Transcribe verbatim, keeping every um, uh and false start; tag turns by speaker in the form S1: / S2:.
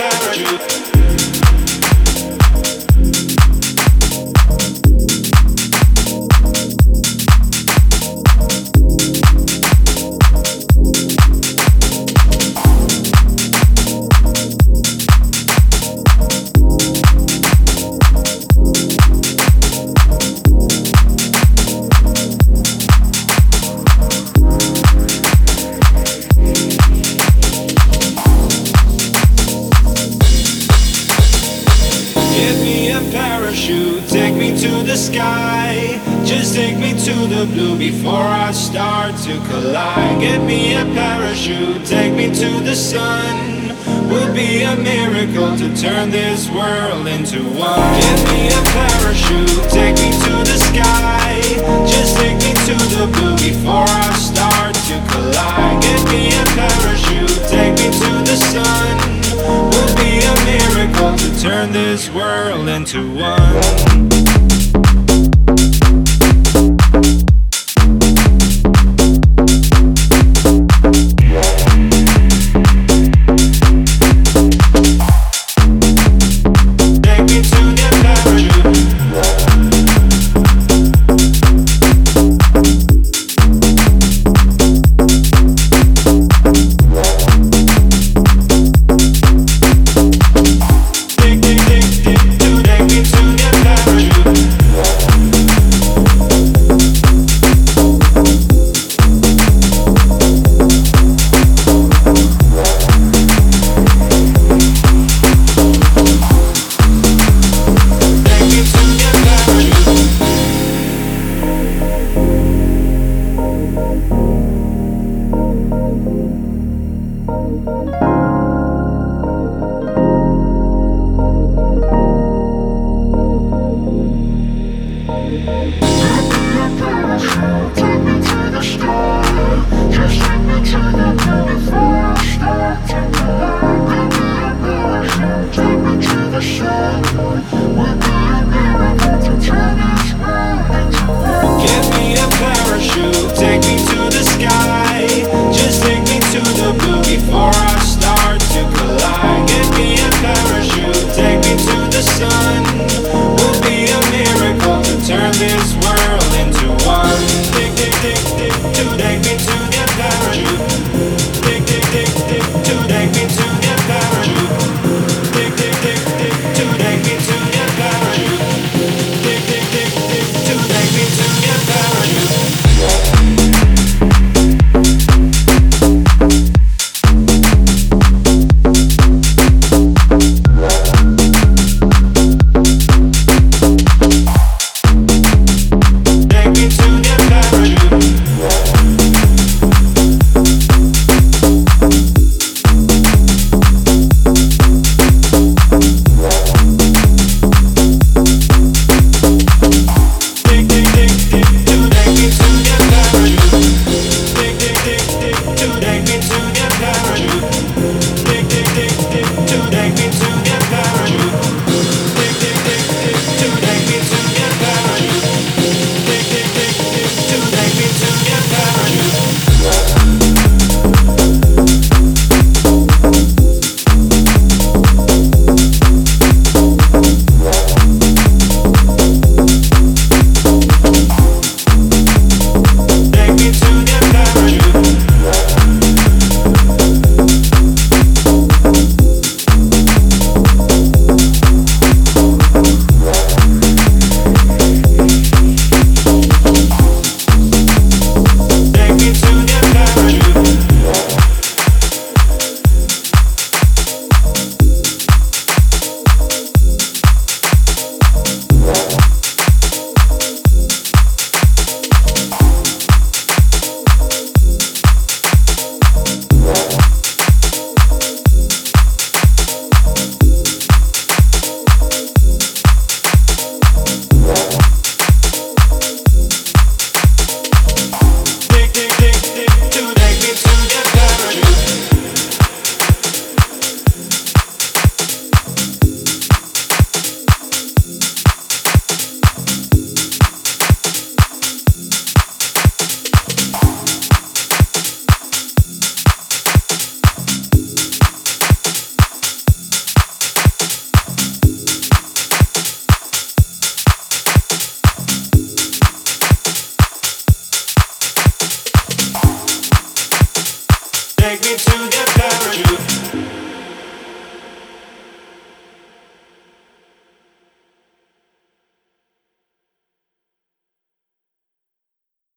S1: parachute. Parachute, take me to the sky. Just take me to the blue before I start to collide. Get me a parachute, take me to the sun. Would be a miracle to turn this world into one. Get me a parachute, take me to the sky. Just take me to the blue before I start to collide. Get me a parachute, take me to the sun. Would be a miracle to turn this world into one. To take me to the